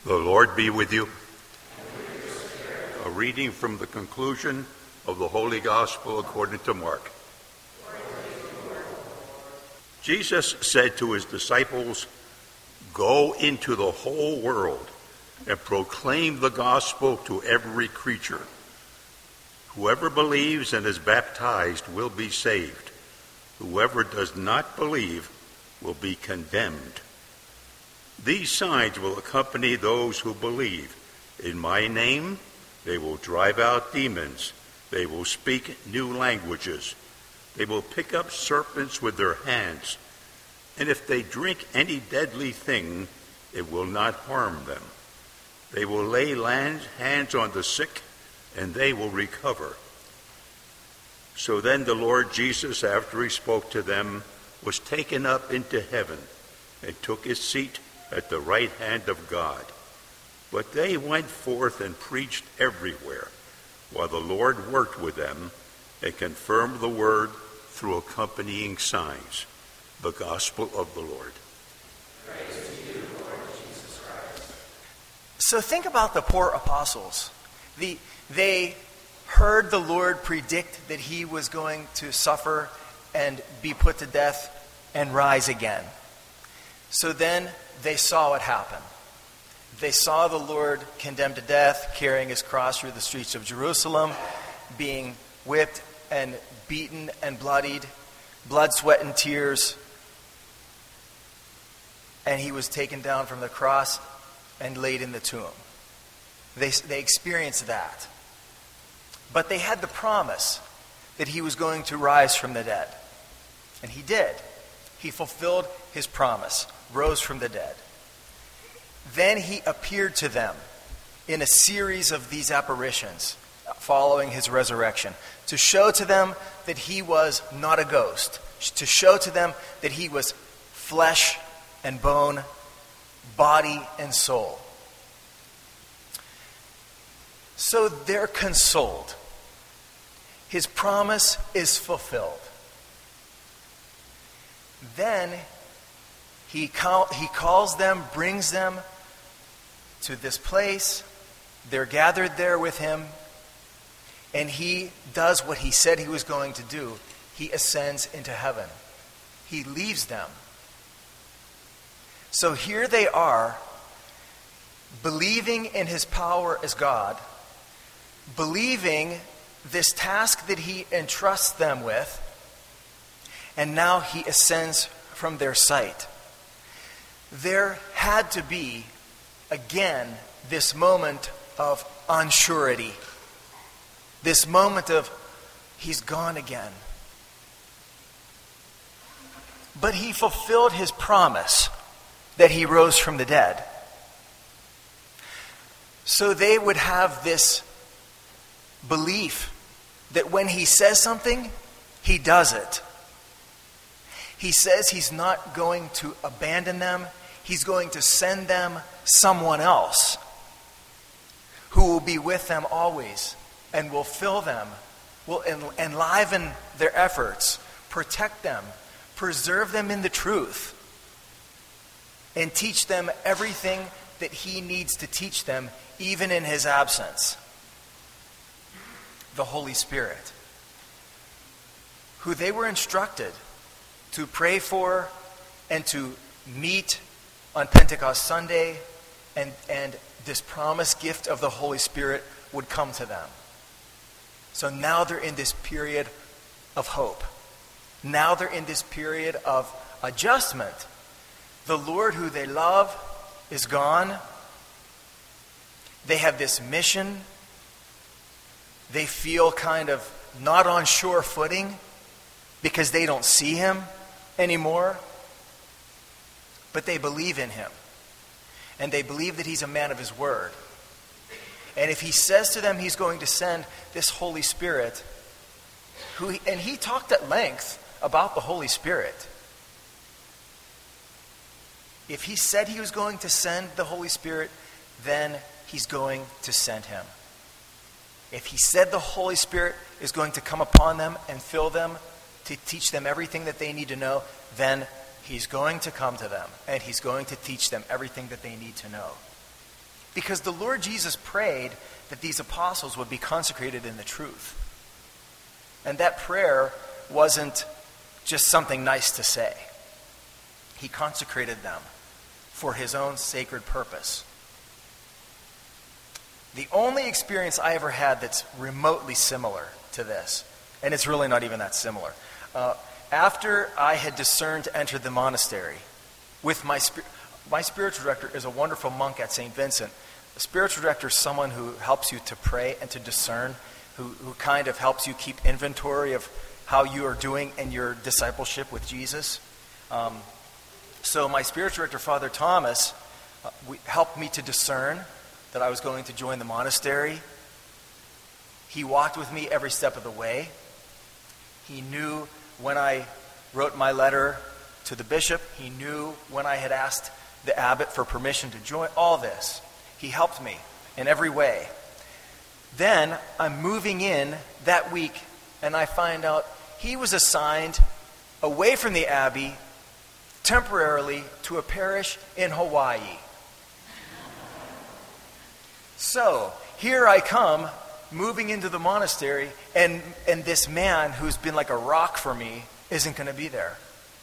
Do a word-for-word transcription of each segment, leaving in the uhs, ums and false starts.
The Lord be with you. A reading from the conclusion of the Holy Gospel according to Mark. Jesus said to his disciples, "Go into the whole world and proclaim the gospel to every creature. Whoever believes and is baptized will be saved. Whoever does not believe will be condemned. These signs will accompany those who believe. In my name, they will drive out demons. They will speak new languages. They will pick up serpents with their hands. And if they drink any deadly thing, it will not harm them. They will lay hands on the sick, and they will recover." So then the Lord Jesus, after he spoke to them, was taken up into heaven and took his seat at the right hand of God. But they went forth and preached everywhere, while the Lord worked with them and confirmed the word through accompanying signs. The gospel of the Lord. Praise to you, Lord Jesus Christ. So think about the poor apostles. The, they heard the Lord predict that he was going to suffer and be put to death and rise again. So then they saw it happen. They saw the Lord condemned to death, carrying his cross through the streets of Jerusalem, being whipped and beaten and bloodied, blood, sweat, and tears. And he was taken down from the cross and laid in the tomb. They, they experienced that. But they had the promise that he was going to rise from the dead. And he did. He fulfilled his promise, rose from the dead. Then he appeared to them in a series of these apparitions following his resurrection to show to them that he was not a ghost, to show to them that he was flesh and bone, body and soul. So they're consoled. His promise is fulfilled. Then he, call, he calls them, brings them to this place. They're gathered there with him. And he does what he said he was going to do. He ascends into heaven. He leaves them. So here they are, believing in his power as God, believing this task that he entrusts them with, and now he ascends from their sight. There had to be, again, this moment of unsurety, this moment of, he's gone again. But he fulfilled his promise that he rose from the dead. So they would have this belief that when he says something, he does it. He says he's not going to abandon them. He's going to send them someone else who will be with them always and will fill them, will enliven their efforts, protect them, preserve them in the truth, and teach them everything that he needs to teach them, even in his absence. The Holy Spirit, who they were instructed to pray for and to meet on Pentecost Sunday, and, and this promised gift of the Holy Spirit would come to them. So now they're in this period of hope. Now they're in this period of adjustment. The Lord who they love is gone. They have this mission. They feel kind of not on sure footing because they don't see him anymore. But they believe in him. And they believe that he's a man of his word. And if he says to them he's going to send this Holy Spirit, who he, and he talked at length about the Holy Spirit. If he said he was going to send the Holy Spirit, then he's going to send him. If he said the Holy Spirit is going to come upon them and fill them to teach them everything that they need to know, then he's going to come to them and he's going to teach them everything that they need to know. Because the Lord Jesus prayed that these apostles would be consecrated in the truth. And that prayer wasn't just something nice to say. He consecrated them for his own sacred purpose. The only experience I ever had that's remotely similar to this, and it's really not even that similar, uh, after I had discerned to enter the monastery, with my spir- my spiritual director is a wonderful monk at Saint Vincent. The spiritual director is someone who helps you to pray and to discern, who, who kind of helps you keep inventory of how you are doing in your discipleship with Jesus. Um, so my spiritual director, Father Thomas, uh, we, helped me to discern that I was going to join the monastery. He walked with me every step of the way. He knew when I wrote my letter to the bishop. He knew when I had asked the abbot for permission to join. All this. He helped me in every way. Then I'm moving in that week, and I find out he was assigned away from the abbey temporarily to a parish in Hawaii. So here I come, moving into the monastery, and, and this man who's been like a rock for me isn't going to be there.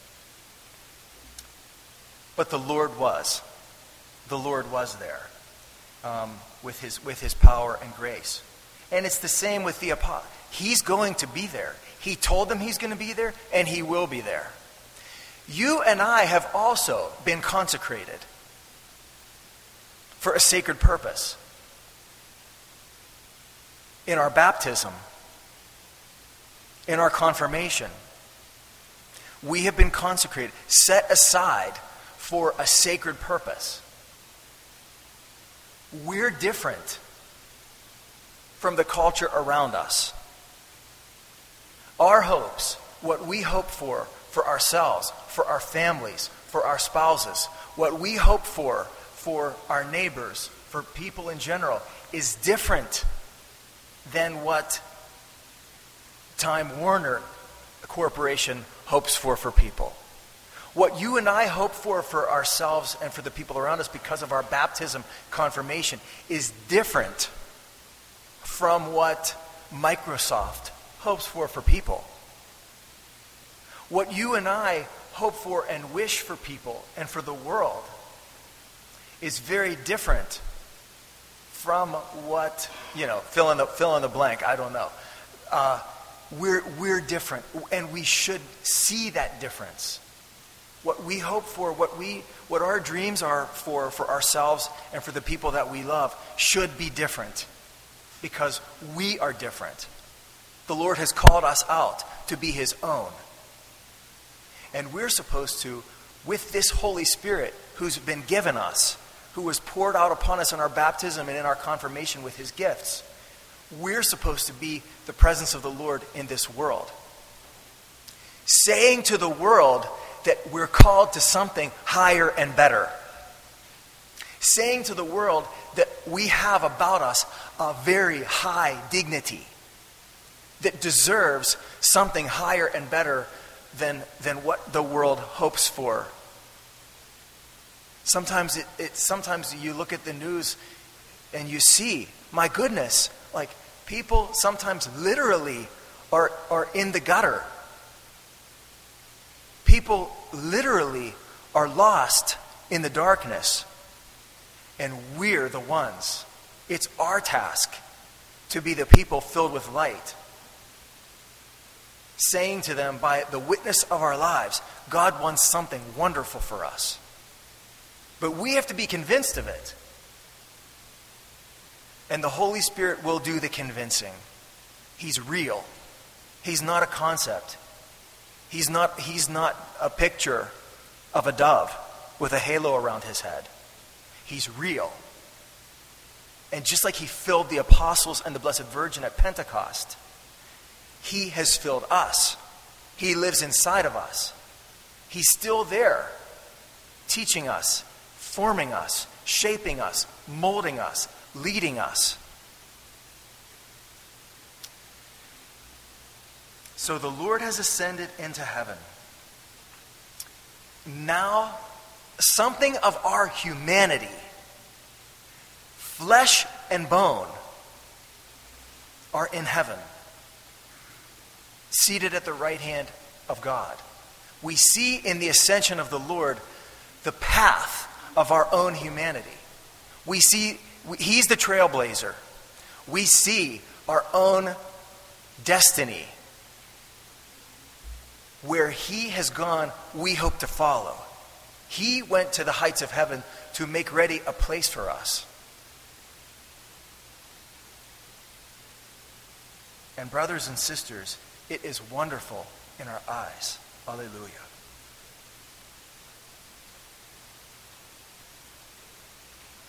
But the Lord was. The Lord was there um, with his with his power and grace. And it's the same with the apostle. He's going to be there. He told them he's going to be there, and he will be there. You and I have also been consecrated for a sacred purpose. In our baptism, in our confirmation, we have been consecrated, set aside for a sacred purpose. We're different from the culture around us. Our hopes, what we hope for, for ourselves, for our families, for our spouses, what we hope for, for our neighbors, for people in general, is different than what Time Warner Corporation hopes for for people. What you and I hope for for ourselves and for the people around us because of our baptism, confirmation, is different from what Microsoft hopes for for people. What you and I hope for and wish for people and for the world is very different from what, you know, fill in the, fill in the blank, I don't know. Uh, we're, we're different, and we should see that difference. What we hope for, what we, what our dreams are for, for ourselves and for the people that we love should be different because we are different. The Lord has called us out to be his own. And we're supposed to, with this Holy Spirit who's been given us, who was poured out upon us in our baptism and in our confirmation with his gifts, we're supposed to be the presence of the Lord in this world. Saying to the world that we're called to something higher and better. Saying to the world that we have about us a very high dignity that deserves something higher and better than, than what the world hopes for. Sometimes it, it sometimes you look at the news and you see, my goodness, like people sometimes literally are, are in the gutter. People literally are lost in the darkness. And we're the ones. It's our task to be the people filled with light. Saying to them by the witness of our lives, God wants something wonderful for us. But we have to be convinced of it. And the Holy Spirit will do the convincing. He's real. He's not a concept. He's not, he's not a picture of a dove with a halo around his head. He's real. And just like he filled the apostles and the Blessed Virgin at Pentecost, he has filled us. He lives inside of us. He's still there, teaching us, forming us, shaping us, molding us, leading us. So the Lord has ascended into heaven. Now, something of our humanity flesh and bone, are in heaven, seated at the right hand of God. We see in the ascension of the Lord the path of our own humanity. We see, he's the trailblazer. We see our own destiny. Where he has gone, we hope to follow. He went to the heights of heaven to make ready a place for us. And brothers and sisters, it is wonderful in our eyes. Alleluia.